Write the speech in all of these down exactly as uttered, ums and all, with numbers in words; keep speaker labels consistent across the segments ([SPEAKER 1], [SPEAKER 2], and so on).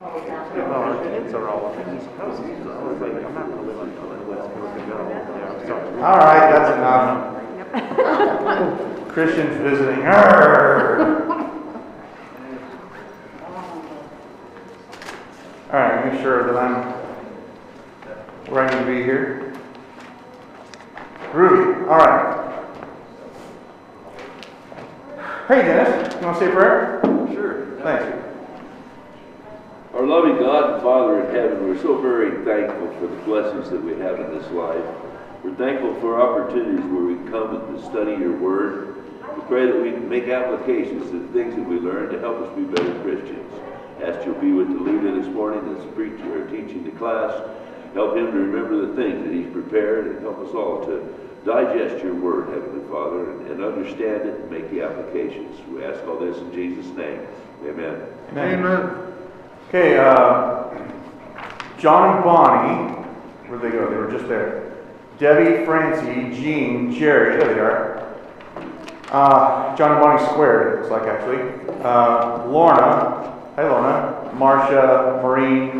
[SPEAKER 1] Well, our kids are all on the East Coast, so I was like, I'm not going to live on the West Coast and go there. I'm sorry.
[SPEAKER 2] All right, that's enough. Christians visiting. Arr! All right, make sure that I'm where I need to be here. Ruby, all right. Hey, Dennis, you want to say a prayer?
[SPEAKER 3] Sure.
[SPEAKER 2] Thanks.
[SPEAKER 3] Our loving God and Father in heaven, we're so very thankful for the blessings that we have in this life. We're thankful for opportunities where we come and to study your word. We pray that we can make applications to the things that we learn to help us be better Christians. Ask you'll be with the leader this morning that's preaching or teaching the class. Help him to remember the things that he's prepared and help us all to digest your word, Heavenly Father, and, and understand it and make the applications. We ask all this in Jesus' name. Amen.
[SPEAKER 2] Amen. Amen. Okay, uh, John and Bonnie, where'd they go? They were just there. Debbie, Francie, Jean, Jerry, there they are. Uh, John and Bonnie squared, it looks like, actually. Uh, Lorna, hi Lorna, Marcia, Maureen,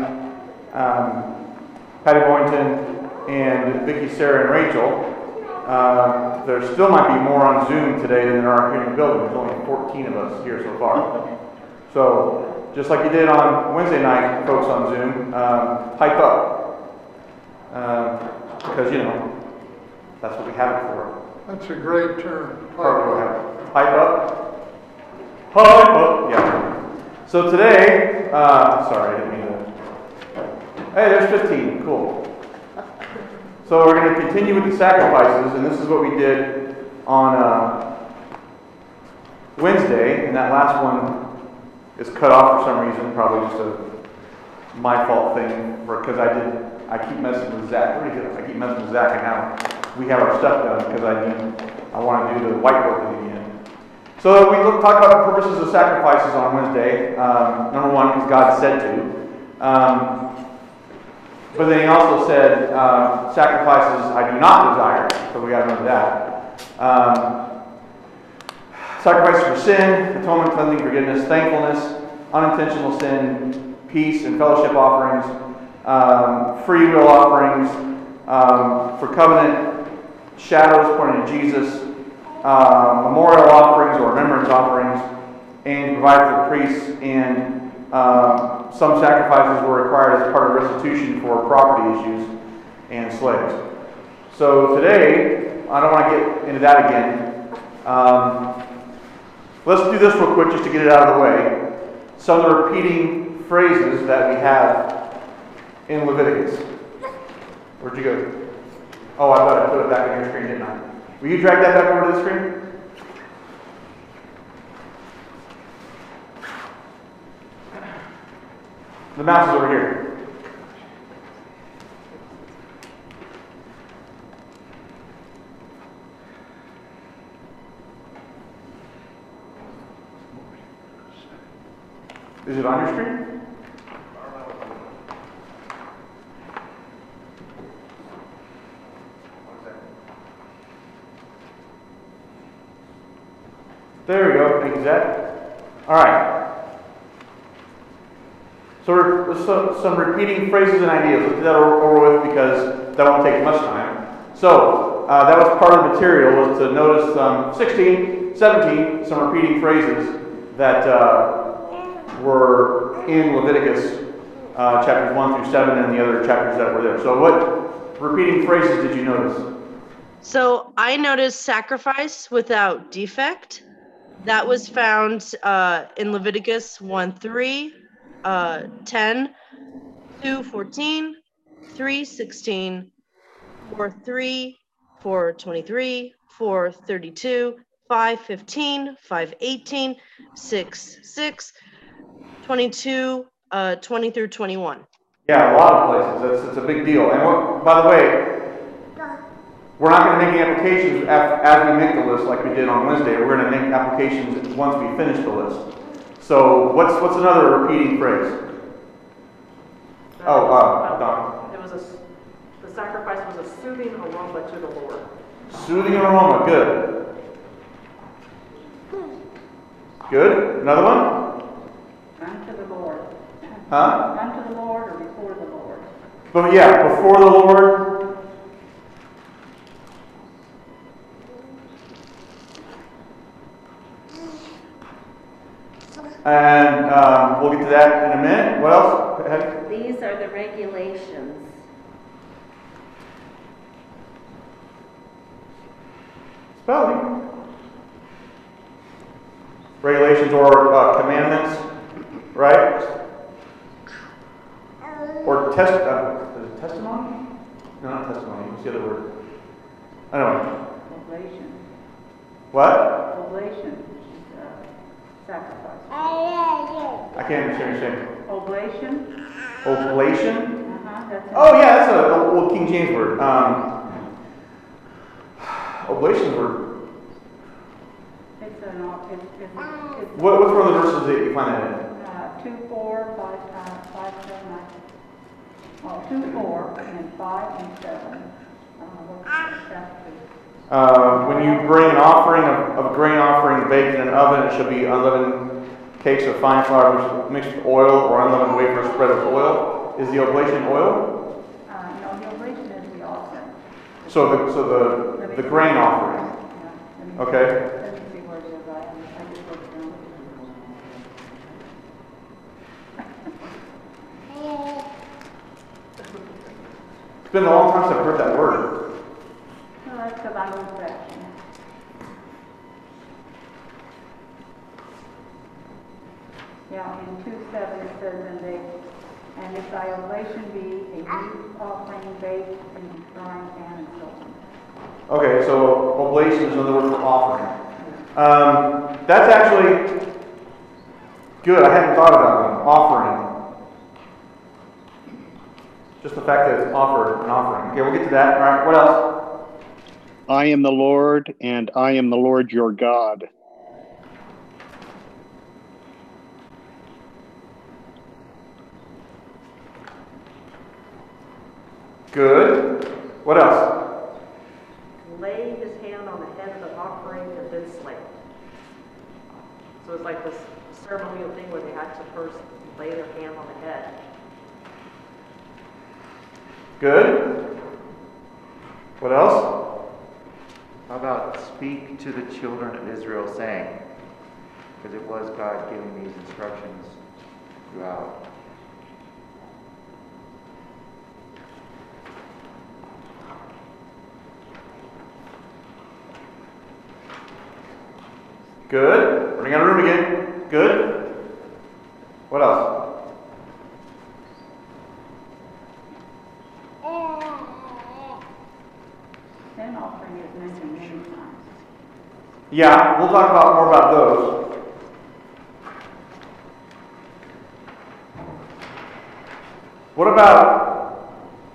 [SPEAKER 2] um, Patty Boynton, and Vicki, Sarah, and Rachel. Uh, there still might be more on Zoom today than there are here in the building. There's only fourteen of us here so far. So, just like you did on Wednesday night, folks on Zoom, um, pipe up. Um, because, you know, that's what we have it for.
[SPEAKER 4] That's a great term. Pipe
[SPEAKER 2] up. Pipe up. Pipe up. Yeah. So today, uh, sorry, I didn't mean to. Hey, there's fifteen. Cool. So we're going to continue with the sacrifices, and this is what we did on uh, Wednesday, and that last one is cut off for some reason, probably just a my fault thing, because I did I keep messing with Zach. Where did he go? I keep messing with Zach and how we have our stuff done because I need, I want to do the whiteboard thing again. So we look, talked about the purposes of sacrifices on Wednesday. Um, number one, because God said to. Um, but then he also said uh, sacrifices I do not desire. So we got to remember that. Um, Sacrifices for sin, atonement, cleansing, forgiveness, thankfulness, unintentional sin, peace, and fellowship offerings, um, free will offerings, um, for covenant, shadows pointing to Jesus, uh, memorial offerings or remembrance offerings, and provide for the priests. And um, some sacrifices were required as part of restitution for property issues and slaves. So today, I don't want to get into that again. Um, Let's do this real quick just to get it out of the way. Some of the repeating phrases that we have in Leviticus. Where'd you go? Oh, I thought I put it back on your screen, didn't I? Will you drag that back over to the screen? The mouse is over here. Is it on your screen? There we go. Thank you, Zach. All right. So we're, there's some, some repeating phrases and ideas. Let's do that over with because that won't take much time. So uh, that was part of the material, was to notice um, sixteen, seventeen, some repeating phrases that uh, were in Leviticus uh, chapters one through seven and the other chapters that were there. So what repeating phrases did you notice?
[SPEAKER 5] So I noticed sacrifice without defect. That was found uh, in Leviticus one three, uh, ten, two fourteen, three sixteen, four three, four twenty-three, four thirty-two, five fifteen, five eighteen, six six, twenty-two, uh, twenty through twenty-one.
[SPEAKER 2] Yeah, a lot of places. That's, it's a big deal. And what, by the way, we're not going to make any applications as, as we make the list like we did on Wednesday. We're going to make applications once we finish the list. So what's what's another repeating phrase? Oh, uh, Don.
[SPEAKER 6] It was a, the sacrifice was a soothing aroma to the Lord.
[SPEAKER 2] Soothing aroma, good. Good. Another one?
[SPEAKER 6] Unto the Lord.
[SPEAKER 2] Huh?
[SPEAKER 7] Unto the Lord or before the Lord?
[SPEAKER 2] But yeah, before the Lord. And um, we'll get to that in a minute. What else? Heather?
[SPEAKER 8] These are the regulations.
[SPEAKER 2] Spelling. Regulations or uh, commandments, right? Or test, uh, is it testimony? No, not testimony. What's the other word? Anyway.
[SPEAKER 7] Oblation.
[SPEAKER 2] What?
[SPEAKER 7] Oblation, which is uh, sacrifice.
[SPEAKER 2] I can't understand what you're saying.
[SPEAKER 7] Oblation?
[SPEAKER 2] Oblation?
[SPEAKER 7] Uh-huh, that's.
[SPEAKER 2] Oh yeah, that's a old King James word. Um, oblations were.
[SPEAKER 7] It's an, op- it's, it's, it's.
[SPEAKER 2] What, what's one of the verses that you find that in?
[SPEAKER 7] Uh, two, four, five, uh, five, seven, nine. Well, two, four, and then five and seven. Uh, what's that?
[SPEAKER 2] Uh, when you bring an offering of, of grain offering baked in an oven, it shall be unleavened cakes of fine flour mixed with oil, or unleavened wafers spread with oil. Is the oblation oil?
[SPEAKER 7] Uh, no, the oblation is the offering.
[SPEAKER 2] So the so the the grain offering.
[SPEAKER 7] Yeah, let me-
[SPEAKER 2] Okay.
[SPEAKER 7] Let me see where it is. I, I just wrote it down.
[SPEAKER 2] It's been a long time since I've heard that word.
[SPEAKER 7] No, that's because I'm old fashioned. Yeah, in two seven it says, and they, and if thy oblation be a meat offering baked in the frying pan and so on.
[SPEAKER 2] Okay, so oblation is another word for offering. Um, that's actually good. I hadn't thought of that one. Offering. Just the fact that it's offered, an offering. Okay, we'll get to that. All right, what else?
[SPEAKER 9] I am the Lord, and I am the Lord your God.
[SPEAKER 2] Good. What else?
[SPEAKER 6] Lay his hand on the head of the offering and then slay it. So it's like this ceremonial thing where they had to first lay their hand on the head.
[SPEAKER 2] Good. What else?
[SPEAKER 1] How about speak to the children of Israel, saying? Because it was God giving these instructions throughout.
[SPEAKER 2] Good. Running out of room again. Good. What else?
[SPEAKER 7] Sin offering is mentioned many times.
[SPEAKER 2] Yeah, we'll talk about more about those. What about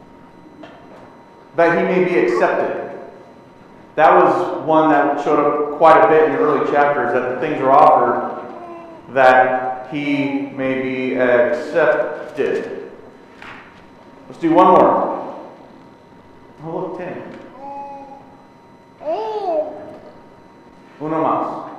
[SPEAKER 2] that he may be accepted? That was one that showed up quite a bit in the early chapters, that the things are offered that he may be accepted. Let's do one more. Oh, look, ten. Uno más.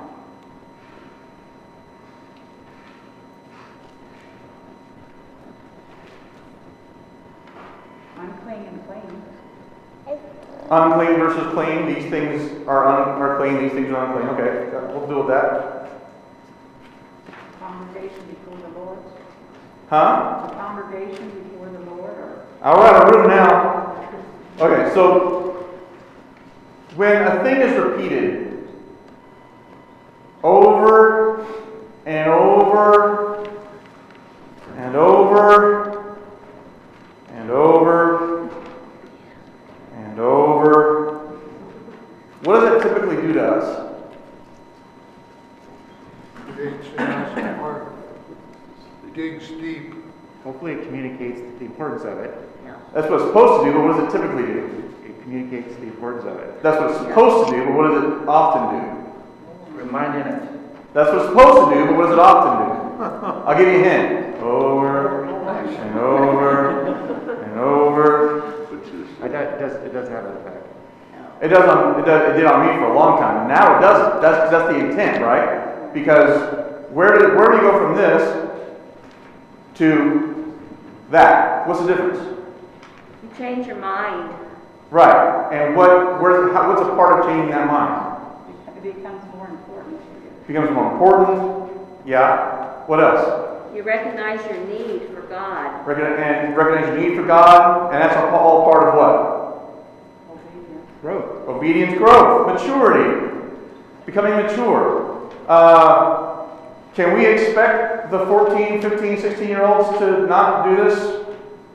[SPEAKER 7] Unclean and clean.
[SPEAKER 2] Unclean versus clean. These things are un- are clean. These things are unclean. Okay, we'll deal with that.
[SPEAKER 7] Congregation before the Lord.
[SPEAKER 2] Huh?
[SPEAKER 7] A congregation before the Lord, or
[SPEAKER 2] I'll out of room now. Okay, so when a thing is repeated over and over and over and over and over, what does it typically do to us?
[SPEAKER 4] Digs down hard. Digs deep.
[SPEAKER 1] Hopefully it communicates the importance of it.
[SPEAKER 2] That's what it's supposed to do, but what does it typically do?
[SPEAKER 1] It communicates the importance of it.
[SPEAKER 2] That's what it's supposed to do, but what does it often do?
[SPEAKER 1] Reminding it.
[SPEAKER 2] That's what it's supposed to do, but what does it often do? I'll give you a hint. Over and over and over.
[SPEAKER 3] Which
[SPEAKER 1] It
[SPEAKER 3] is,
[SPEAKER 1] does, does- it doesn't have an effect.
[SPEAKER 2] It does on it, does, it did on me for a long time. Now it doesn't. That's that's the intent, right? Because where do where do you go from this to that. What's the difference?
[SPEAKER 8] You change your mind.
[SPEAKER 2] Right. And what? Where's? How, what's a part of changing that mind?
[SPEAKER 7] It becomes more important to you.
[SPEAKER 2] Becomes more important. Yeah. What else?
[SPEAKER 8] You recognize your need for God.
[SPEAKER 2] Recognize, and recognize your need for God, and that's all part of what?
[SPEAKER 7] Obedience.
[SPEAKER 1] Growth.
[SPEAKER 2] Obedience, growth, maturity, becoming mature. Uh, can we expect the fourteen, fifteen, sixteen year olds to not do this?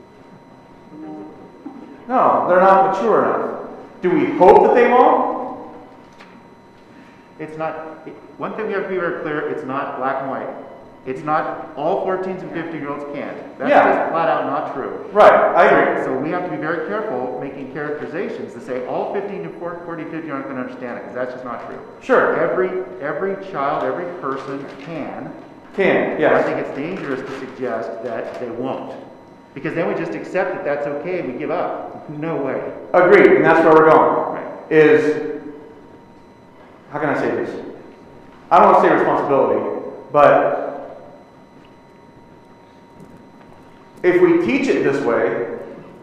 [SPEAKER 2] No, they're not mature enough. Do we hope that they won't?
[SPEAKER 1] It's not, it- one thing we have to be very clear, it's not black and white. It's not all fourteens and fifteen year olds can't. That's
[SPEAKER 2] Yeah.
[SPEAKER 1] just flat out not true.
[SPEAKER 2] Right, I agree.
[SPEAKER 1] So we have to be very careful making characterizations to say all fifteen to forty, fifty aren't going to understand it, because that's just not true.
[SPEAKER 2] Sure.
[SPEAKER 1] Every, every child, every person can.
[SPEAKER 2] Can,
[SPEAKER 1] I
[SPEAKER 2] yes.
[SPEAKER 1] think it's dangerous to suggest that they won't. Because then we just accept that that's okay and we give up. No way.
[SPEAKER 2] Agreed, and that's where we're going.
[SPEAKER 1] Right.
[SPEAKER 2] Is, how can I say this? I don't want to say responsibility, but if we teach it this way,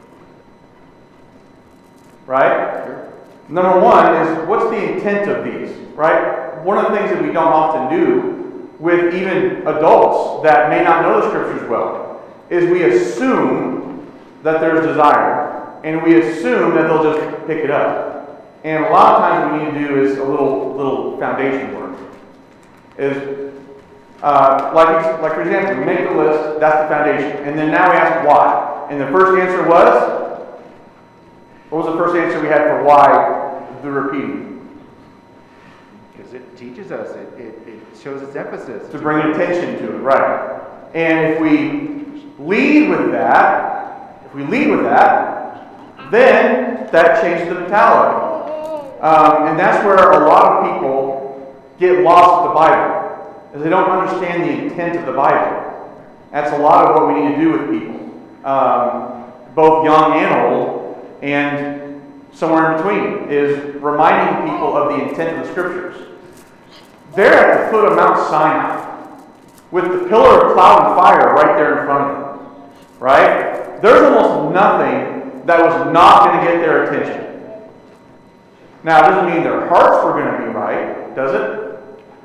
[SPEAKER 2] right?
[SPEAKER 1] Sure.
[SPEAKER 2] Number one is, what's the intent of these, right? One of the things that we don't often do with even adults that may not know the scriptures well is we assume that there's desire, and we assume that they'll just pick it up. And a lot of times what we need to do is a little little foundation work. Is uh, like like for example, we make the list, that's the foundation, and then now we ask why. And the first answer was, what was the first answer we had for why the repeating?
[SPEAKER 1] Because it teaches us, it, it, it shows its emphasis.
[SPEAKER 2] To bring attention to it, right? And if we lead with that, if we lead with that, then that changes the mentality. Um, and that's where a lot of people get lost with the Bible, is they don't understand the intent of the Bible. That's a lot of what we need to do with people, um, both young and old, and somewhere in between, is reminding people of the intent of the Scriptures. They're at the foot of Mount Sinai, with the pillar of cloud and fire right there in front of them, right? There's almost nothing that was not going to get their attention. Now, it doesn't mean their hearts were going to be right, does it?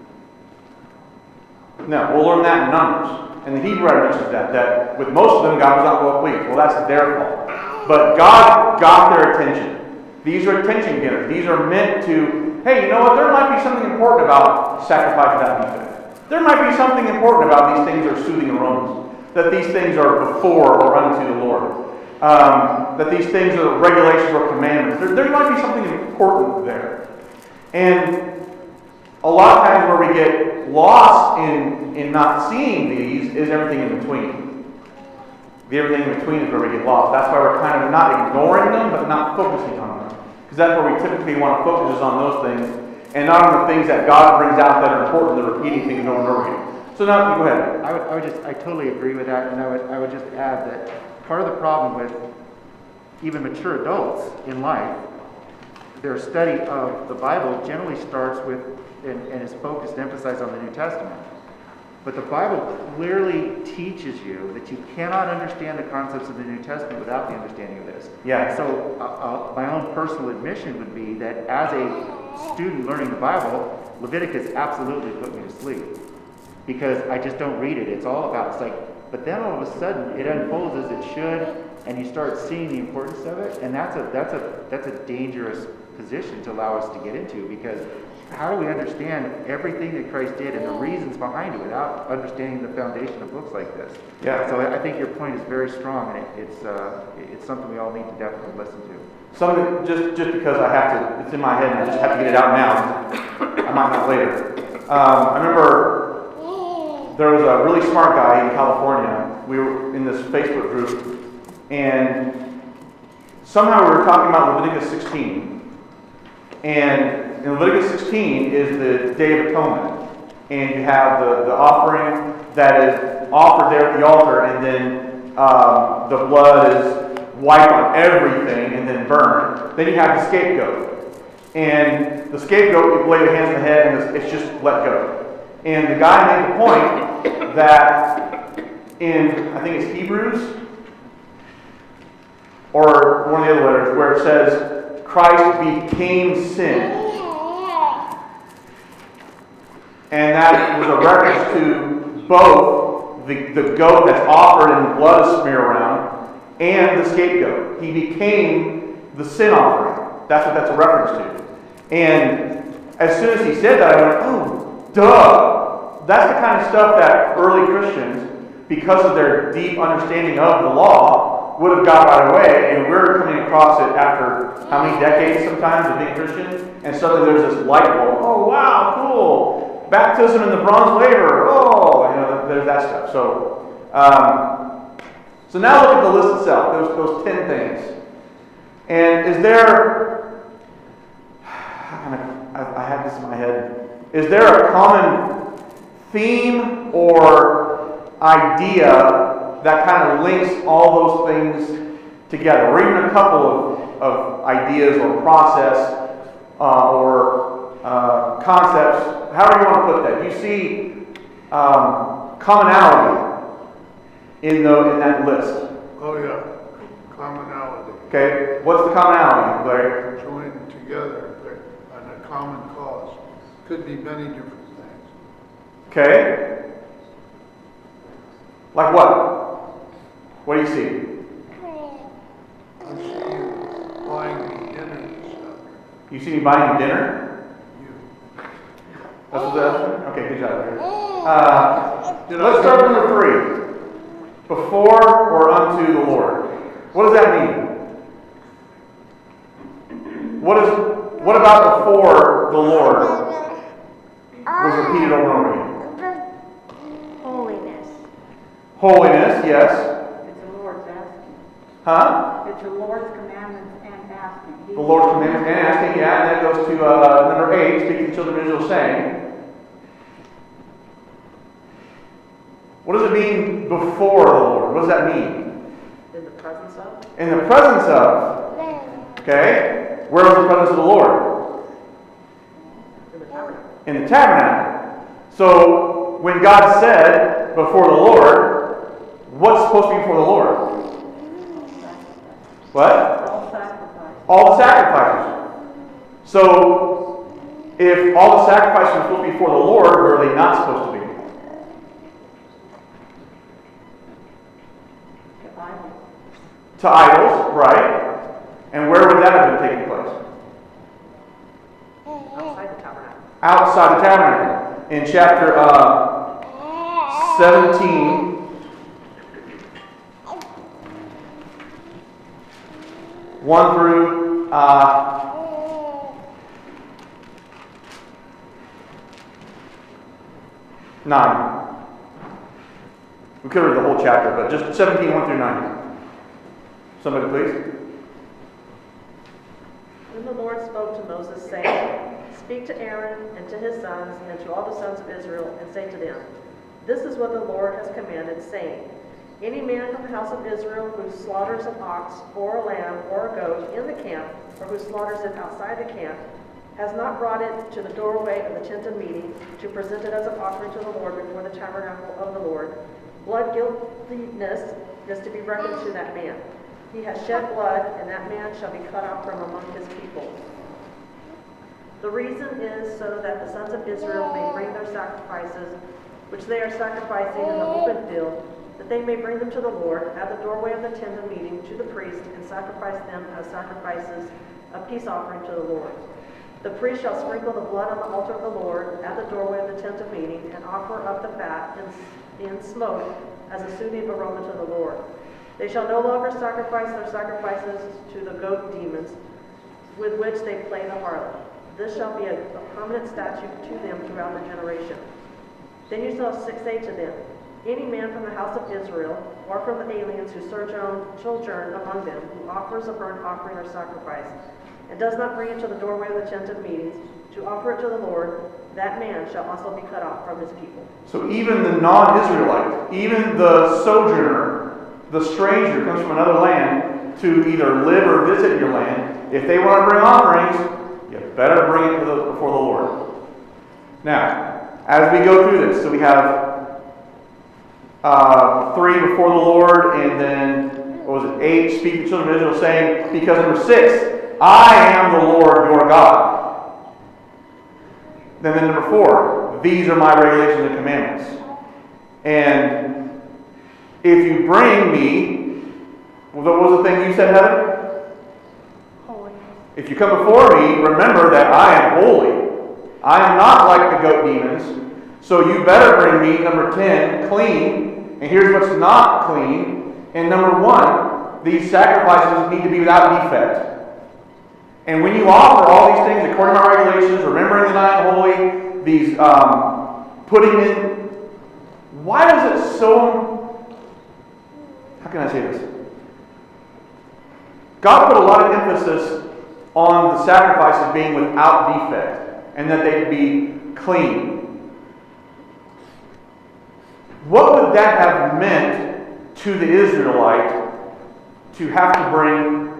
[SPEAKER 2] No, we'll learn that in Numbers. And the Hebrew writer mentions that, that with most of them, God was not well pleased. Well, that's their fault. But God got their attention. These are attention getters. These are meant to, hey, you know what? There might be something important about sacrifice without defect. There might be something important about these things are soothing aromas. That these things are before or unto the Lord. Um, that these things are regulations or commandments. There, there might be something important there. And a lot of times where we get lost in, in not seeing these is everything in between. The everything in between is where we get lost. That's why we're kind of not ignoring them, but not focusing on them. Because that's where we typically want to focus is on those things, and not on the things that God brings out that are important, the repeating things over and over again. So now, go ahead.
[SPEAKER 1] I would, I would just, I totally agree with that, and I would, I would just add that part of the problem with even mature adults in life, their study of the Bible generally starts with and, and is focused and emphasized on the New Testament. But the Bible clearly teaches you that you cannot understand the concepts of the New Testament without the understanding of this.
[SPEAKER 2] Yeah.
[SPEAKER 1] So uh, uh, my own personal admission would be that as a student learning the Bible, Leviticus absolutely put me to sleep. Because I just don't read it. It's all about, it's like, but then all of a sudden it unfolds as it should, and you start seeing the importance of it, and that's a that's a that's a dangerous position to allow us to get into, because how do we understand everything that Christ did and the reasons behind it without understanding the foundation of books like this?
[SPEAKER 2] Yeah.
[SPEAKER 1] So I think your point is very strong, and it, it's uh, it's something we all need to definitely listen to.
[SPEAKER 2] Something, just, just because I have to, it's in my head and I just have to get it out now. I might not later. Um, I remember there was a really smart guy in California. We were in this Facebook group, and somehow we were talking about Leviticus sixteen. And in Leviticus sixteen is the Day of Atonement. And you have the, the offering that is offered there at the altar, and then um, the blood is wiped on everything and then burned. Then you have the scapegoat. And the scapegoat, you lay the hands on the head and it's just let go. And the guy made the point that in, I think it's Hebrews, or one of the other letters, where it says, Christ became sin. And that was a reference to both the, the goat that's offered and the blood is smeared around, and the scapegoat. He became the sin offering. That's what that's a reference to. And as soon as he said that, I went, oh, duh. That's the kind of stuff that early Christians, because of their deep understanding of the law, would have got right away. And we're coming across it after how many decades sometimes of being Christian? And suddenly there's this light bulb. Oh, wow, cool. Baptism in the bronze laver. Oh, you know, there's that stuff. So, um, so now look at the list itself. Those, those ten things. And is there, I, I had this in my head, is there a common theme or idea that kind of links all those things together? Or even a couple of, of ideas or process uh, or uh, concepts, however you want to put that. You see um, commonality in, the, in that list.
[SPEAKER 4] Oh, yeah, commonality.
[SPEAKER 2] Okay, what's the commonality, Larry?
[SPEAKER 4] Joined together on a common cause. Could be many different things.
[SPEAKER 2] Okay. Like what? What do you see?
[SPEAKER 4] I see you buying me dinner and stuff.
[SPEAKER 2] You see me buying you dinner?
[SPEAKER 4] You.
[SPEAKER 2] That's what that is? Okay, good job, Larry. Uh,
[SPEAKER 4] You know,
[SPEAKER 2] let's start with number three. Before or unto the Lord. What does that mean? What is what about before the Lord was repeated over and over again?
[SPEAKER 8] Holiness.
[SPEAKER 2] Holiness, yes.
[SPEAKER 7] It's the Lord's asking.
[SPEAKER 2] Huh?
[SPEAKER 7] It's the Lord's commandments and asking. He-
[SPEAKER 2] The Lord's commandments and asking, yeah, and that goes to uh, number eight, speaking to the children of Israel, saying. What does it mean before the Lord? What does that mean?
[SPEAKER 6] In the presence of?
[SPEAKER 2] In the presence of. Okay. Where was the presence of the Lord?
[SPEAKER 6] In the tabernacle.
[SPEAKER 2] In the tabernacle. So, when God said, before the Lord, what's supposed to be before the Lord? What?
[SPEAKER 7] All sacrifice.
[SPEAKER 2] All the sacrifices. So, if all the sacrifices were supposed to be before the Lord, where are they not supposed to be?
[SPEAKER 7] The Bible.
[SPEAKER 2] To idols, right? And where would that have been taking place?
[SPEAKER 6] Outside the tabernacle.
[SPEAKER 2] Outside the tabernacle. In chapter uh, seventeen, one through uh, nine. We could read the whole chapter, but just seventeen, one through nine. Somebody please.
[SPEAKER 6] Then the Lord spoke to Moses, saying, Speak to Aaron and to his sons and to all the sons of Israel, and say to them, This is what the Lord has commanded, saying, Any man from the house of Israel who slaughters an ox or a lamb or a goat in the camp, or who slaughters it outside the camp, has not brought it to the doorway of the tent of meeting to present it as an offering to the Lord before the tabernacle of the Lord. Blood guiltiness is to be reckoned to that man. He has shed blood, and that man shall be cut off from among his people. The reason is so that the sons of Israel may bring their sacrifices, which they are sacrificing in the open field, that they may bring them to the Lord at the doorway of the tent of meeting to the priest, and sacrifice them as sacrifices of peace offering to the Lord. The priest shall sprinkle the blood on the altar of the Lord at the doorway of the tent of meeting, and offer up the fat in, in smoke as a soothing aroma to the Lord. They shall no longer sacrifice their sacrifices to the goat demons, with which they play the harlot. This shall be a, a permanent statute to them throughout the generation. Then you shall say to them, Any man from the house of Israel, or from the aliens who sojourn, sojourn among them, who offers a burnt offering or sacrifice, and does not bring it to the doorway of the tent of meetings, to offer it to the Lord, that man shall also be cut off from his people.
[SPEAKER 2] So even the non-Israelite, even the sojourner, the stranger comes from another land to either live or visit your land, if they want to bring offerings, you better bring it to the, before the Lord. Now, as we go through this, so we have uh, three before the Lord, and then what was it, eight, speak to the children of Israel, saying, because number six, I am the Lord your God. Then, then number four, these are my regulations and commandments. And if you bring me, what was the thing you said, Heather?
[SPEAKER 7] Holy.
[SPEAKER 2] If you come before me, remember that I am holy. I am not like the goat demons. So you better bring me, number ten, clean. And here's what's not clean. And number one, these sacrifices need to be without defect. And when you offer all these things according to my regulations, remembering that I am holy, these um, putting in, why is it so, how can I say this? God put a lot of emphasis on the sacrifices being without defect and that they'd be clean. What would that have meant to the Israelite to have to bring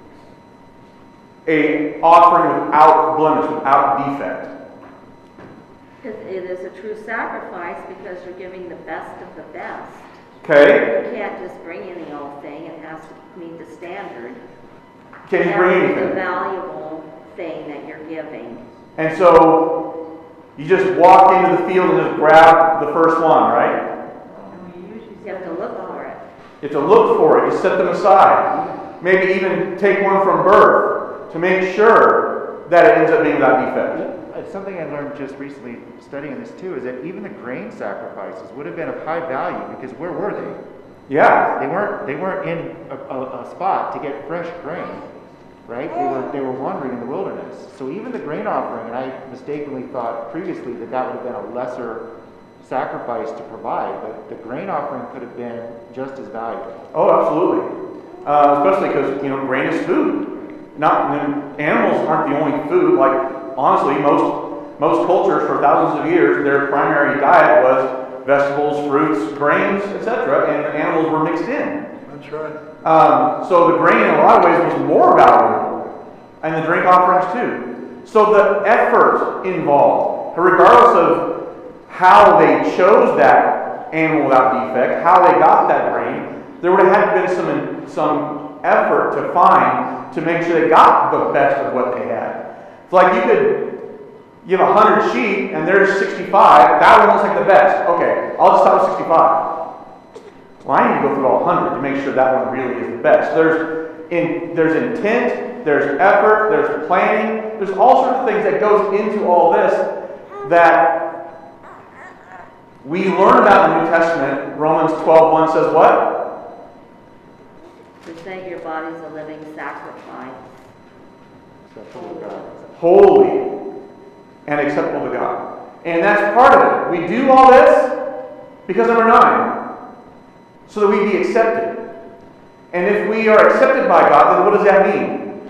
[SPEAKER 2] a offering without blemish, without defect?
[SPEAKER 8] It it is a true sacrifice because you're giving the best of the best.
[SPEAKER 2] Okay.
[SPEAKER 8] You can't just bring any old thing. It has to meet the standard.
[SPEAKER 2] Can you bring
[SPEAKER 8] That is
[SPEAKER 2] anything?
[SPEAKER 8] a valuable thing that you're giving.
[SPEAKER 2] And so you just walk into the field and just grab the first one, right?
[SPEAKER 8] You have to look for it.
[SPEAKER 2] You have to look for it. You set them aside. Maybe even take one from birth to make sure that it ends up being without defect.
[SPEAKER 1] It's something I learned just recently studying this too, is that even the grain sacrifices would have been of high value because where were they?
[SPEAKER 2] Yeah.
[SPEAKER 1] They weren't they weren't in a, a, a spot to get fresh grain, right? They were they were wandering in the wilderness. So even the grain offering, and I mistakenly thought previously that that would have been a lesser sacrifice to provide, but the grain offering could have been just as valuable.
[SPEAKER 2] Oh, absolutely. Uh, especially because, you know, grain is food. Not animals aren't the only food. Like, honestly, most most cultures for thousands of years, their primary diet was vegetables, fruits, grains, et cetera, and the animals were mixed in.
[SPEAKER 4] That's right.
[SPEAKER 2] Um, so the grain, in a lot of ways, was more valuable, and the drink offerings too. So the effort involved, regardless of how they chose that animal without defect, how they got that grain, there would have had to been some some effort to find to make sure they got the best of what they had. It's like you could you have a hundred sheep and there's sixty-five. That one looks like the best. Okay, I'll just stop at sixty-five. Well, I need to go through all hundred to make sure that one really is the best. There's in there's intent, there's effort, there's planning, there's all sorts of things that goes into all this that we learn about in the New Testament. Romans twelve one says what?
[SPEAKER 8] Present your bodies a living sacrifice.
[SPEAKER 1] Acceptable to God.
[SPEAKER 2] Holy and acceptable to God. And that's part of it. We do all this because number nine, so that we be accepted. And if we are accepted by God, then what does that mean?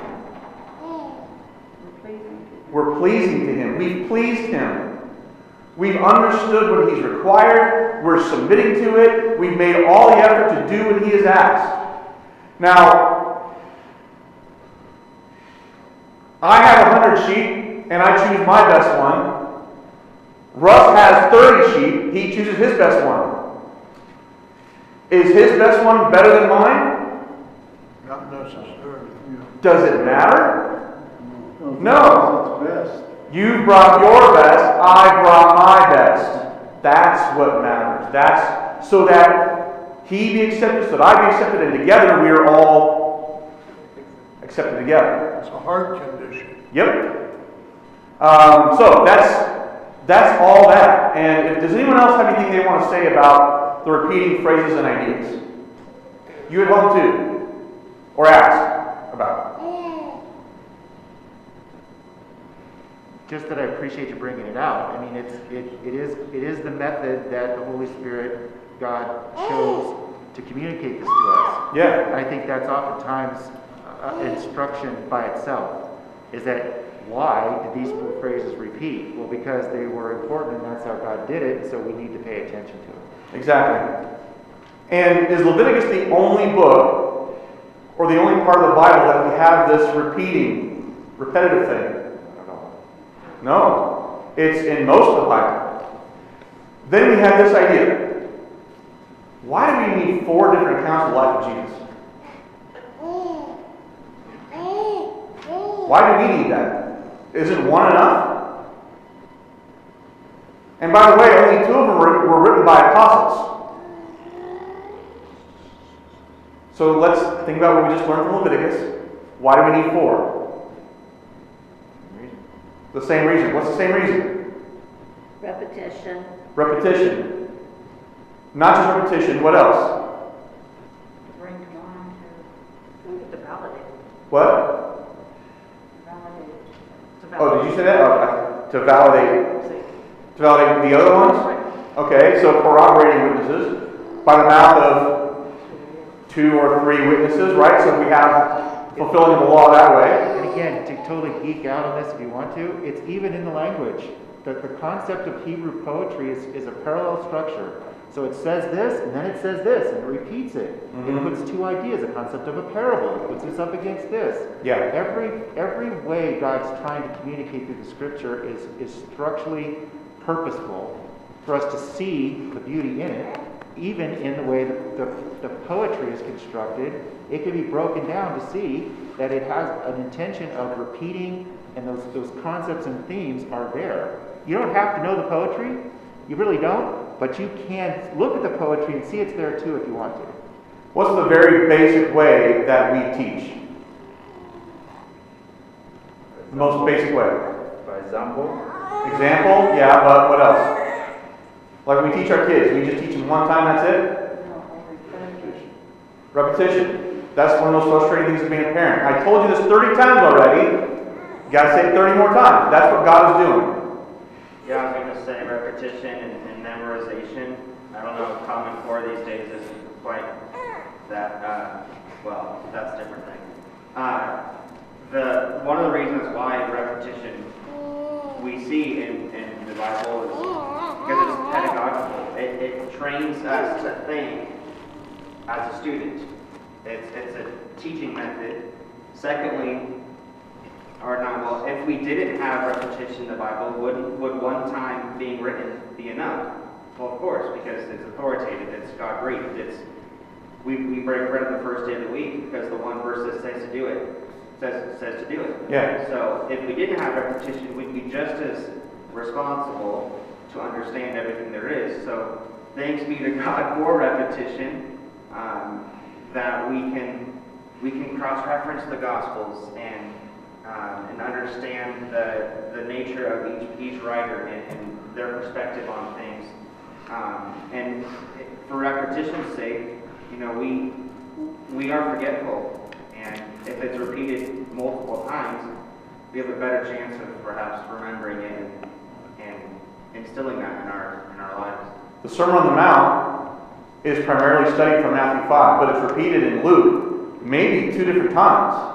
[SPEAKER 7] We're pleasing.
[SPEAKER 2] We're pleasing to Him. We've pleased Him. We've understood what He's required. We're submitting to it. We've made all the effort to do what He has asked. Now, I have a hundred sheep, and I choose my best one. Russ has thirty sheep. He chooses his best one. Is his best one better than mine?
[SPEAKER 4] Not necessarily.
[SPEAKER 2] Does it matter? No.
[SPEAKER 4] It's best.
[SPEAKER 2] You brought your best, I brought my best. That's what matters. That's so that He be accepted, so that I be accepted, and together we are all accepted together.
[SPEAKER 4] It's a heart condition.
[SPEAKER 2] Yep. Um, so that's that's all that. And if, does anyone else have anything they want to say about the repeating phrases and ideas? You at home too, or ask about.
[SPEAKER 1] Just that I appreciate you bringing it out. I mean, it's it, it is it is the method that the Holy Spirit, God, chose to communicate this to us.
[SPEAKER 2] Yeah.
[SPEAKER 1] I think that's oftentimes uh, instruction by itself. Is that why did these phrases repeat? Well, because they were important, and that's how God did it. So we need to pay attention to it.
[SPEAKER 2] Exactly. And is Leviticus the only book or the only part of the Bible that we have this repeating, repetitive thing? No, it's in most of the Bible. Then we have this idea. Why do we need four different accounts of the life of Jesus? Why do we need that? Isn't one enough? And by the way, only two of them were, were written by apostles. So let's think about what we just learned from Leviticus. Why do we need four? The same reason. What's the same reason?
[SPEAKER 8] Repetition.
[SPEAKER 2] Repetition. Not just repetition, what else?
[SPEAKER 7] Bring to mind
[SPEAKER 6] To validate.
[SPEAKER 2] What?
[SPEAKER 7] to validate.
[SPEAKER 6] To
[SPEAKER 2] Oh,
[SPEAKER 6] validate.
[SPEAKER 2] did you say that? Oh, to validate. To validate the other ones? Okay, so corroborating witnesses by the mouth of two or three witnesses, right? So we have fulfilling of the law that way.
[SPEAKER 1] And again, to totally geek out on this if you want to, it's even in the language. The, the concept of Hebrew poetry is, is a parallel structure. So it says this, and then it says this, and it repeats it.
[SPEAKER 2] Mhm.
[SPEAKER 1] It puts two ideas, a concept of a parable. It puts this up against this.
[SPEAKER 2] Yeah.
[SPEAKER 1] Every every way God's trying to communicate through the Scripture is, is structurally purposeful for us to see the beauty in it. Even in the way that the, the poetry is constructed, it can be broken down to see that it has an intention of repeating, and those, those concepts and themes are there. You don't have to know the poetry, you really don't, but you can look at the poetry and see it's there too if you want to.
[SPEAKER 2] What's the very basic way that we teach? The most basic way.
[SPEAKER 10] By example.
[SPEAKER 2] Example, yeah, but what else? Like we teach our kids, we just teach them one time, that's it? Repetition. That's one of those frustrating things of being a parent. I told you this thirty times already. You gotta say it thirty more times. That's what God is doing.
[SPEAKER 10] Yeah, I was going to say repetition and, and memorization. I don't know if Common Core these days is quite that, uh, well, that's a different thing. Uh, the, one of the reasons why repetition we see in, in the Bible is because it's pedagogical. It, it trains us to think as a student. It's, it's a teaching method. Secondly, or not, well, if we didn't have repetition in the Bible, would, would one time being written be enough? Well, of course, because it's authoritative, it's God-breathed, it's, we, we break bread on the first day of the week because the one verse that says to do it, says, says to do it.
[SPEAKER 2] Yeah.
[SPEAKER 10] So if we didn't have repetition, we'd be just as responsible to understand everything there is. So thanks be to God for repetition, um, that we can, we can cross-reference the Gospels and Um, and understand the, the nature of each, each writer and, and their perspective on things. Um, and for repetition's sake, you know, we we are forgetful, and if it's repeated multiple times, we have a better chance of perhaps remembering it and, and instilling that in our in our lives.
[SPEAKER 2] The Sermon on the Mount is primarily studied from Matthew five, but it's repeated in Luke maybe two different times.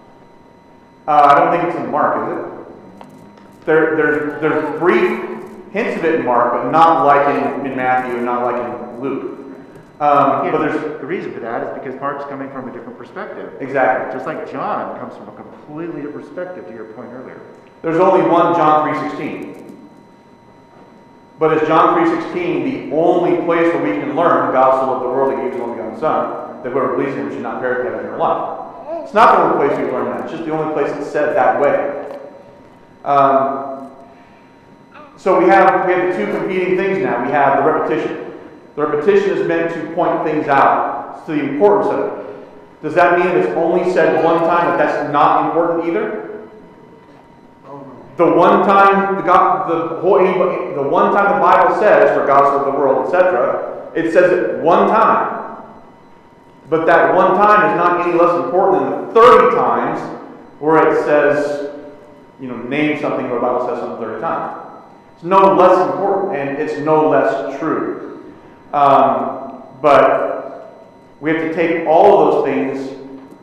[SPEAKER 2] Uh, I don't think it's in Mark, is it? There, there's, there's brief hints of it in Mark, but not like in, in Matthew and not like in Luke. Um,
[SPEAKER 1] Again,
[SPEAKER 2] but there's
[SPEAKER 1] the reason for that is because Mark's coming from a different perspective.
[SPEAKER 2] exactly.
[SPEAKER 1] Just like John comes from a completely different perspective, to your point earlier.
[SPEAKER 2] There's only one John three sixteen. But is John three sixteen the only place where we can learn God so loved the world that he gave his only begotten Son, that whoever believes in him should not perish but have eternal life? It's not the only place we learn that. It's just the only place it's said that way. Um, so we have we have the two competing things now. We have the repetition. The repetition is meant to point things out to the importance of it. Does that mean if it's only said one time that that's not important either? The one time the God, the whole anybody, the one time the Bible says for God so loved the world, et cetera, it says it one time. But that one time is not any less important than the thirty times where it says, you know, name something where the Bible says something thirty times. It's no less important, and it's no less true. Um, but we have to take all of those things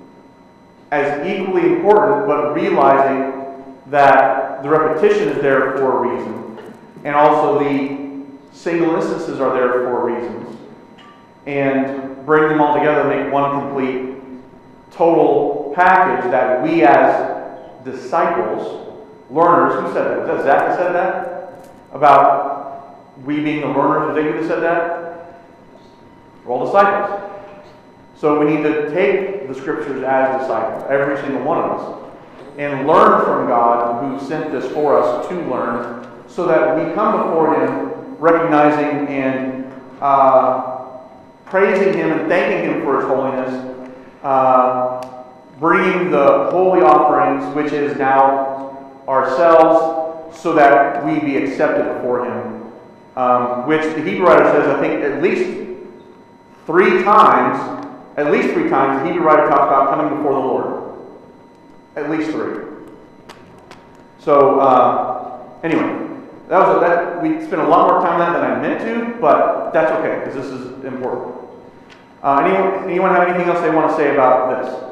[SPEAKER 2] as equally important, but realizing that the repetition is there for a reason, and also the single instances are there for reasons. And bring them all together and make one complete, total package that we as disciples, learners, who said that? Was that Zach that said that? About we being the learners, was that you that said that? We're all disciples. So we need to take the scriptures as disciples, every single one of us, and learn from God who sent this for us to learn, so that we come before Him recognizing and uh, praising Him and thanking Him for His holiness, uh, bringing the holy offerings, which is now ourselves, so that we be accepted before Him. Um, which the Hebrew writer says, I think, at least three times, at least three times, the Hebrew writer talks about coming before the Lord. At least three. So, uh, anyway, that was a, that we spent a lot more time on that than I meant to, but that's okay because this is important. Uh, anyone, anyone have anything else they want to say about this?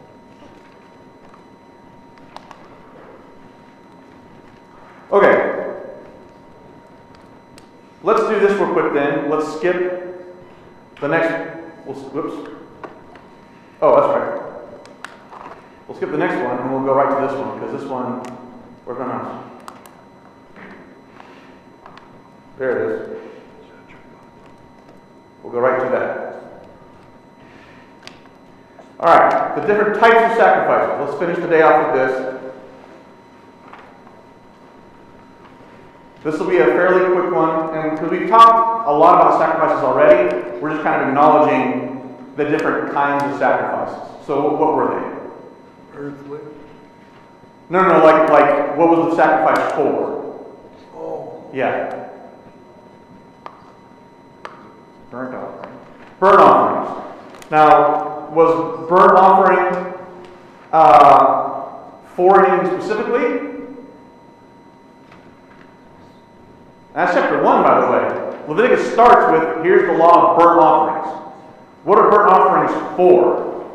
[SPEAKER 2] Okay. Let's do this real quick then. Let's skip the next. We'll, whoops. Oh, that's right. We'll skip the next one and we'll go right to this one because this one we're gonna. There it is. We'll go right to that. All right, the different types of sacrifices. Let's finish the day off with this. This will be a fairly quick one, and because we've talked a lot about sacrifices already, we're just kind of acknowledging the different kinds of sacrifices. So what were they?
[SPEAKER 4] Earthly.
[SPEAKER 2] No, no, no, like, like what was the sacrifice for?
[SPEAKER 4] Oh.
[SPEAKER 2] Yeah.
[SPEAKER 1] Burnt offering.
[SPEAKER 2] Burnt offerings. Now, was burnt offering uh, for anything specifically? That's chapter one, by the way. Leviticus starts with, here's the law of burnt offerings. What are burnt offerings for?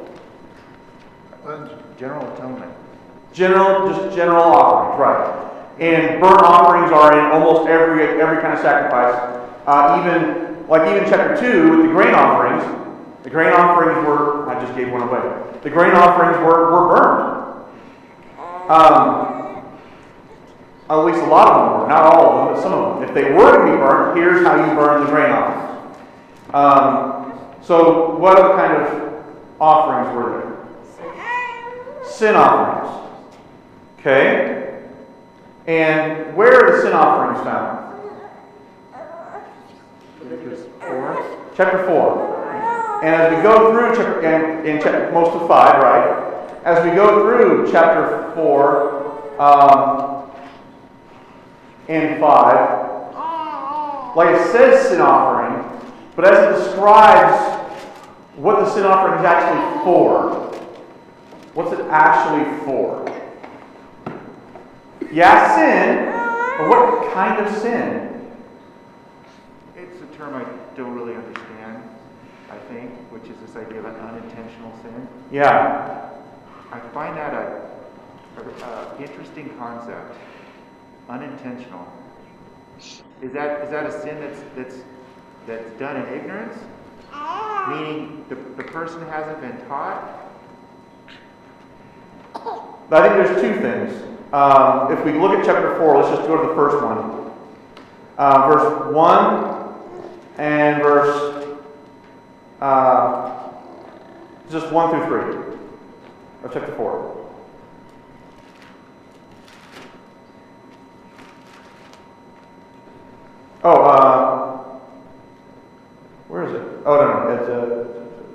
[SPEAKER 1] General atonement.
[SPEAKER 2] General, just general offerings, right. And burnt offerings are in almost every every kind of sacrifice. Uh, even, like even chapter two, with the grain offerings, the grain offerings were, I just gave one away. The grain offerings were, were burned. Um, At least a lot of them were. Not all of them, but some of them. If they were to be burnt, here's how you burn the grain offerings. Um, so what other kind of offerings were there? Sin offerings. Okay? And where are the sin offerings found?
[SPEAKER 1] Leviticus four.
[SPEAKER 2] Chapter four. And as we go through, chapter, and, and chapter, most of five, right? As we go through chapter four, um, and five, like it says sin offering, but as it describes what the sin offering is actually for, what's it actually for? Yeah, sin, but what kind of sin?
[SPEAKER 1] It's a term I don't really understand, I think, which is this idea of an unintentional sin.
[SPEAKER 2] Yeah.
[SPEAKER 1] I find that a, a, a interesting concept. Unintentional. Is that is that a sin that's that's that's done in ignorance? Meaning the, the person hasn't been taught?
[SPEAKER 2] I think there's two things. Um, if we look at chapter four, let's just go to the first one. Uh, verse one and verse uh, just one through three of chapter four. Oh, uh, where is it? Oh, no, no, it's, uh,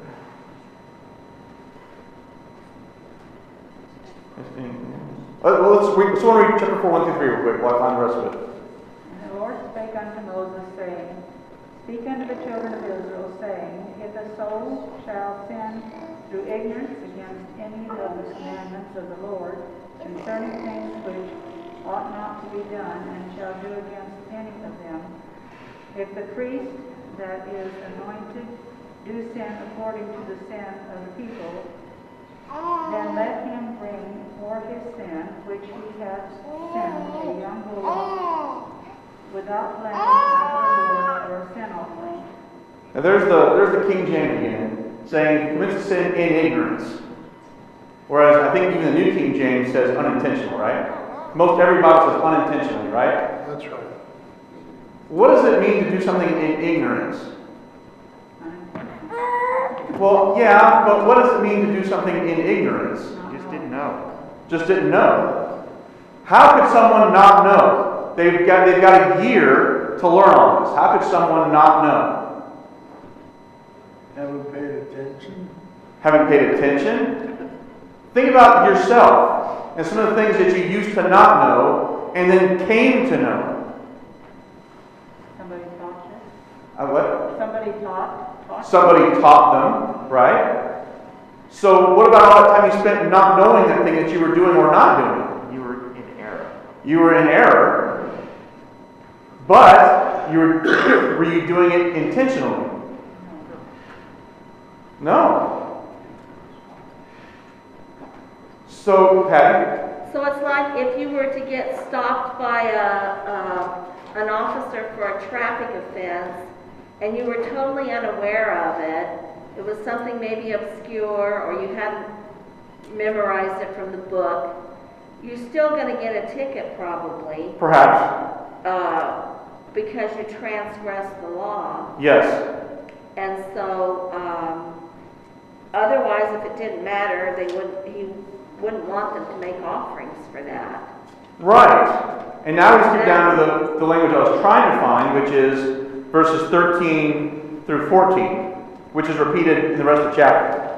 [SPEAKER 2] uh well, let's read, so want to read chapter four, one through three real quick while I find the rest of it.
[SPEAKER 7] And the Lord spake unto Moses, saying, Speak unto the children of Israel, saying, If a soul shall sin through ignorance against any of the commandments of the Lord, concerning things which ought not to be done, and shall do against any of them. If the priest that is anointed do sin according to the sin of the people, then let him bring for his sin which he hath sinned a young bull without blemish unto the Lord for a sin offering.
[SPEAKER 2] Now there's the there's the King James again, saying commits a sin in ignorance. Whereas I think even the New King James says unintentional, right? Most every Bible says unintentionally, right?
[SPEAKER 4] That's right.
[SPEAKER 2] What does it mean to do something in ignorance? Well, yeah, but what does it mean to do something in ignorance?
[SPEAKER 1] You just didn't know.
[SPEAKER 2] Just didn't know. How could someone not know? They've got, they've got a year to learn all this. How could someone not know?
[SPEAKER 4] Haven't paid attention.
[SPEAKER 2] Haven't paid attention? Think about yourself and some of the things that you used to not know and then came to know.
[SPEAKER 7] Somebody taught you?
[SPEAKER 2] Uh, what?
[SPEAKER 7] Somebody taught? taught
[SPEAKER 2] Somebody taught them, right? So what about all that time you spent not knowing the thing that you were doing or not doing?
[SPEAKER 1] You were in error.
[SPEAKER 2] You were in error, but you were, were you doing it intentionally? No. So, Patty?
[SPEAKER 8] So it's like if you were to get stopped by a, a, an officer for a traffic offense and you were totally unaware of it, it was something maybe obscure or you hadn't memorized it from the book, you're still going to get a ticket probably.
[SPEAKER 2] Perhaps.
[SPEAKER 8] Uh, because you transgressed the law.
[SPEAKER 2] Yes.
[SPEAKER 8] And so, um, otherwise, if it didn't matter, they would he wouldn't want them to make offerings for that.
[SPEAKER 2] Right. And now we skip down to the, the language I was trying to find, which is verses thirteen through fourteen, which is repeated in the rest of the chapter.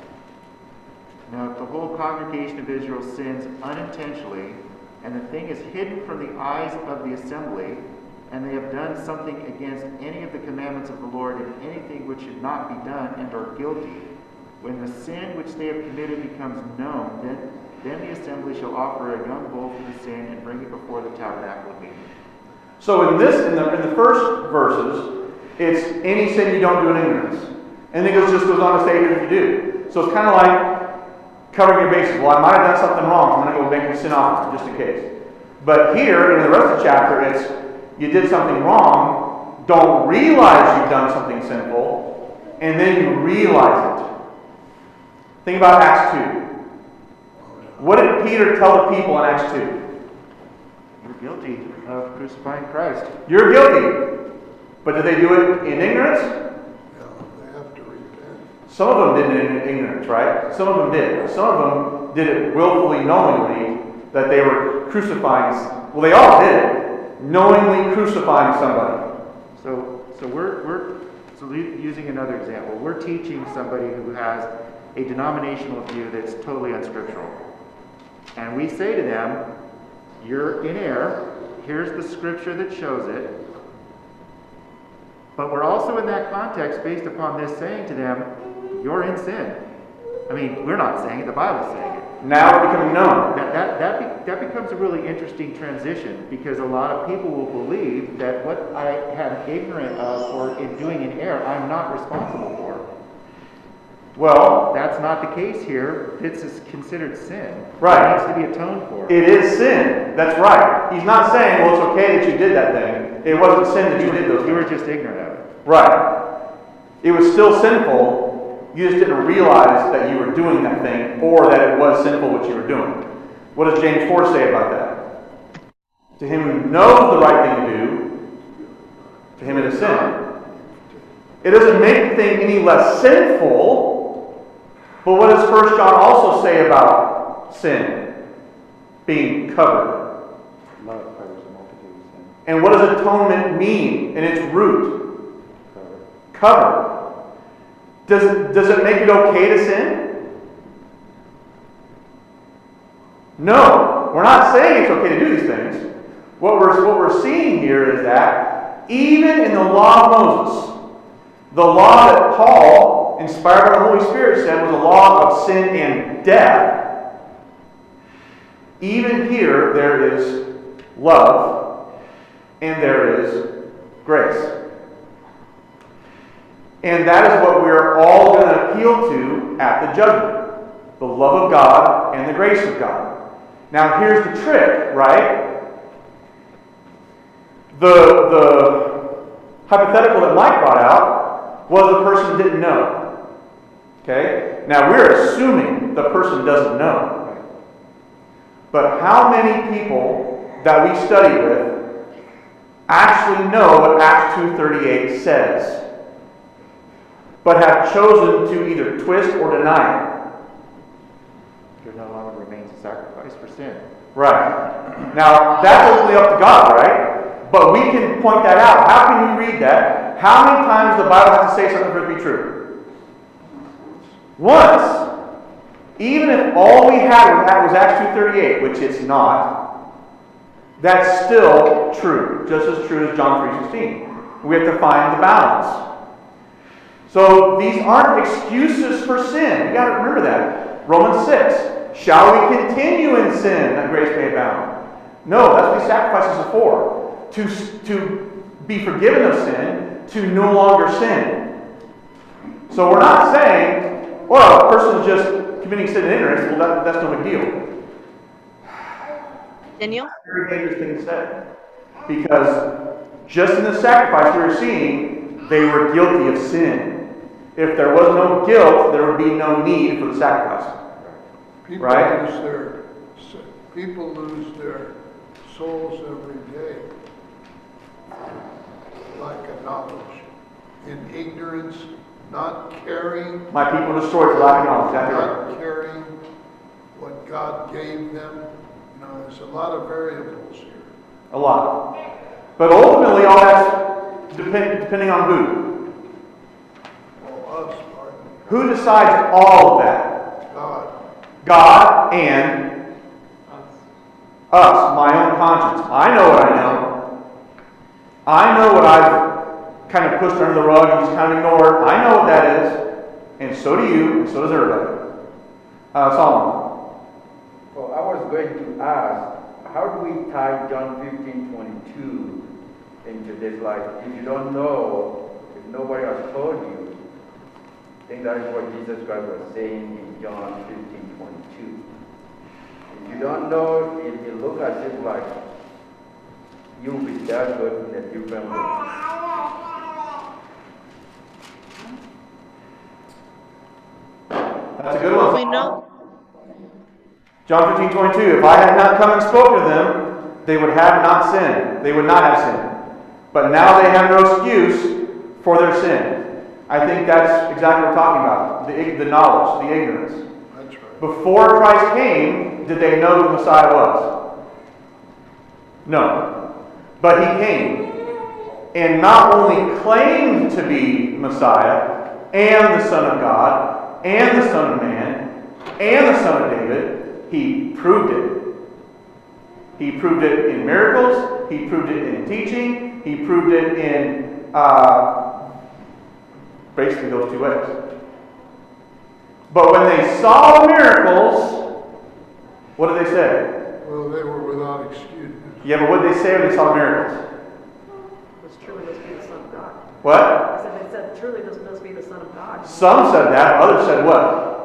[SPEAKER 1] Now, if the whole congregation of Israel sins unintentionally, and the thing is hidden from the eyes of the assembly, and they have done something against any of the commandments of the Lord, and anything which should not be done, and are guilty, when the sin which they have committed becomes known, then, then the assembly shall offer a young bull for the sin, and bring it before the tabernacle of meeting.
[SPEAKER 2] So in this, in the, in the first verses, it's any sin you don't do in ignorance. And then it goes, just goes on to say, here's what you do. So it's kind of like covering your bases. Well, I might have done something wrong, so I'm going to go make a sin offering, just in case. But here, in the rest of the chapter, it's you did something wrong, don't realize you've done something sinful, and then you realize it. Think about Acts two. What did Peter tell the people in Acts two?
[SPEAKER 1] You're guilty of crucifying Christ.
[SPEAKER 2] You're guilty. But did they do it in ignorance?
[SPEAKER 4] Yeah, they have to repent.
[SPEAKER 2] Some of them did it in ignorance, right? Some of them did. Some of them did it willfully, knowingly, that they were crucifying. Well, they all did it. Knowingly crucifying somebody.
[SPEAKER 1] So, so we're, we're so using another example. We're teaching somebody who has a denominational view that's totally unscriptural. And we say to them, you're in error. Here's the scripture that shows it. But we're also in that context based upon this saying to them, you're in sin. I mean, we're not saying it, the Bible's saying it.
[SPEAKER 2] Now it's becoming known.
[SPEAKER 1] That, that, that, be, that becomes a really interesting transition, because a lot of people will believe that what I am ignorant of or in doing in error, I'm not responsible for.
[SPEAKER 2] Well,
[SPEAKER 1] that's not the case here. This is considered sin.
[SPEAKER 2] Right.
[SPEAKER 1] It needs to be atoned for.
[SPEAKER 2] It is sin. That's right. He's not saying, well, it's okay that you did that thing. It wasn't sin that you did those things.
[SPEAKER 1] You were just ignorant of it.
[SPEAKER 2] Right. It was still sinful. You just didn't realize that you were doing that thing, or that it was sinful what you were doing. What does James four say about that? To him who knows the right thing to do, to him it is sin. It doesn't make the thing any less sinful. But what does First John also say about sin? Being covered.
[SPEAKER 11] Love covers a multitude of sins.
[SPEAKER 2] And what does atonement mean in its root?
[SPEAKER 11] Cover.
[SPEAKER 2] Cover. Does it, does it make it okay to sin? No. We're not saying it's okay to do these things. What we're, what we're seeing here is that even in the law of Moses, the law that Paul, inspired by the Holy Spirit, said was a law of sin and death, even here there is love and there is grace. And that is what we're all going to appeal to at the judgment. The love of God and the grace of God. Now here's the trick, right? The, the hypothetical that Mike brought out was the person didn't know. Okay? Now we're assuming the person doesn't know. But how many people that we study with actually know what Acts two thirty-eight says? but have chosen to either twist or deny it.
[SPEAKER 1] There no longer remains a sacrifice for sin.
[SPEAKER 2] Right. Now, that's ultimately up to God, right? But we can point that out. How can you read that? How many times does the Bible have to say something for it to be true? Once. Even if all we had was Acts two thirty-eight, which it's not, that's still true. Just as true as John three sixteen. We have to find the balance. So these aren't excuses for sin. You got to remember that. Romans six. Shall we continue in sin that grace may abound? No, that's what these sacrifices are for. To, to be forgiven of sin, to no longer sin. So we're not saying, well, a person's just committing sin in ignorance, well, that, that's no big deal.
[SPEAKER 5] Daniel?
[SPEAKER 2] Very dangerous thing to say. Because just in the sacrifice we were seeing, they were guilty of sin. If there was no guilt, there would be no need for the sacrifice.
[SPEAKER 4] People
[SPEAKER 2] right?
[SPEAKER 4] lose their people lose their souls every day, like a knowledge, in ignorance, not caring.
[SPEAKER 2] My people are destroyed for lack of knowledge. Exactly
[SPEAKER 4] not
[SPEAKER 2] right.
[SPEAKER 4] caring what God gave them. You know, there's a lot of variables here.
[SPEAKER 2] A lot. But ultimately, all that's depend, depending on who.
[SPEAKER 4] Well, us, pardon.
[SPEAKER 2] Who decides all of that?
[SPEAKER 4] God.
[SPEAKER 2] God and us, my own conscience. I know what I know. I know what I've kind of pushed under the rug and just kind of ignored. I know what that is. And so do you, and so does everybody. Uh, Solomon.
[SPEAKER 11] Well, I was going to ask, how do we tie John fifteen twenty-two into this? Like, if you don't know, if nobody has told you, I think that is what Jesus Christ was saying in John fifteen twenty-two. If you don't know, it, it looks as if like you'll be dealt with in a different way.
[SPEAKER 2] That's a good one.
[SPEAKER 5] We know.
[SPEAKER 2] John fifteen twenty-two. If I had not come and spoken to them, they would have not sinned. They would not have sinned. But now they have no excuse for their sin. I think that's exactly what we're talking about. The, the knowledge, the ignorance.
[SPEAKER 4] That's right.
[SPEAKER 2] Before Christ came, did they know who the Messiah was? No. But he came. And not only claimed to be Messiah, and the Son of God, and the Son of Man, and the Son of David, he proved it. He proved it in miracles. He proved it in teaching. He proved it in uh, basically those two ways. But when they saw the miracles, what did they say?
[SPEAKER 4] Well, they were without excuse.
[SPEAKER 2] Yeah, but what did they say when they saw the miracles?
[SPEAKER 6] This truly must be the Son of God.
[SPEAKER 2] What?
[SPEAKER 6] I said, they said, truly this must be the Son of God.
[SPEAKER 2] Some said that. Others said what?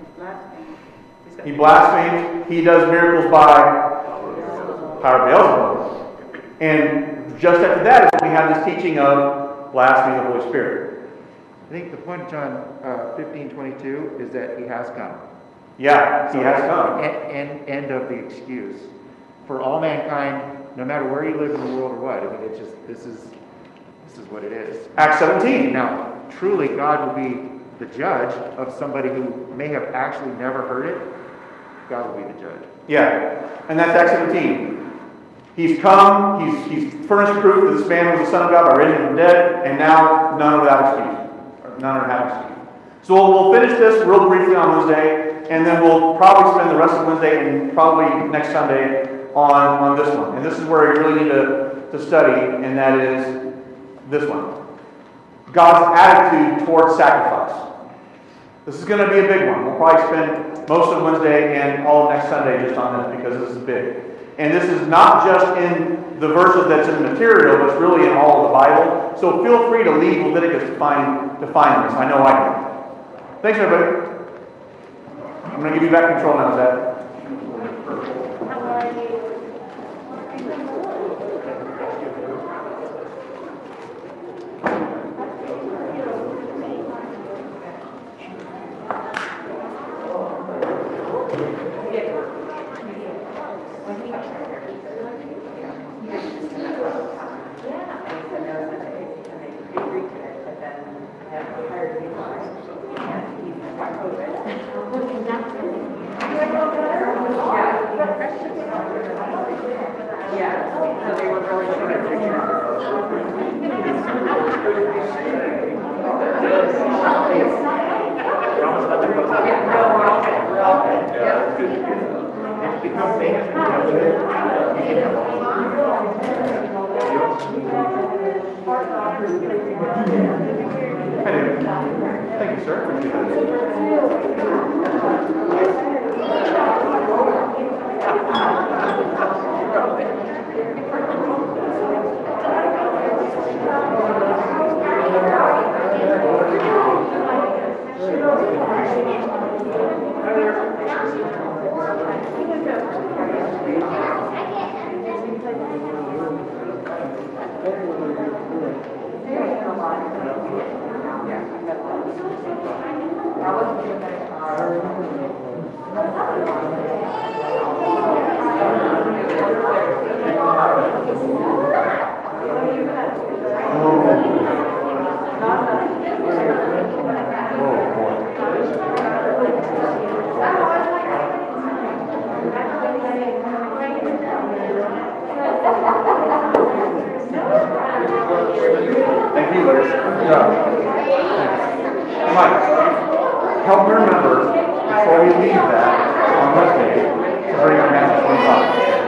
[SPEAKER 2] He blasphemed. He does miracles by power of Beelzebub. And just after that is we have this teaching of blasphemy of the Holy Spirit.
[SPEAKER 1] I think the point of John uh, fifteen twenty-two is that he has come.
[SPEAKER 2] Yeah, he has come.
[SPEAKER 1] End, end of the excuse. For all mankind, no matter where you live in the world or what, I mean, it's just, this is, this is what it is.
[SPEAKER 2] Acts seventeen.
[SPEAKER 1] Now, truly, God will be the judge of somebody who may have actually never heard it. God will be the judge.
[SPEAKER 2] Yeah, and that's Acts seventeen. He's come, he's, he's furnished proof that this man was the Son of God by raising from the dead, and now none are without excuse. None are without excuse. So we'll, we'll finish this real briefly on Wednesday, and then we'll probably spend the rest of Wednesday and probably next Sunday on, on this one. And this is where you really need to, to study, and that is this one. God's attitude towards sacrifice. This is going to be a big one. We'll probably spend most of Wednesday and all of next Sunday just on this because this is big. And this is not just in the verses that's in the material, but it's really in all of the Bible. So feel free to leave Leviticus to find, to find this. I know I do. Thanks, everybody. I'm going to give you back control now, Zach.
[SPEAKER 12] Yeah.
[SPEAKER 2] Thank you, sir. Thank you, Liz. Good job. Mike, help me remember before we leave that on Wednesday to bring our Matthew twenty-five.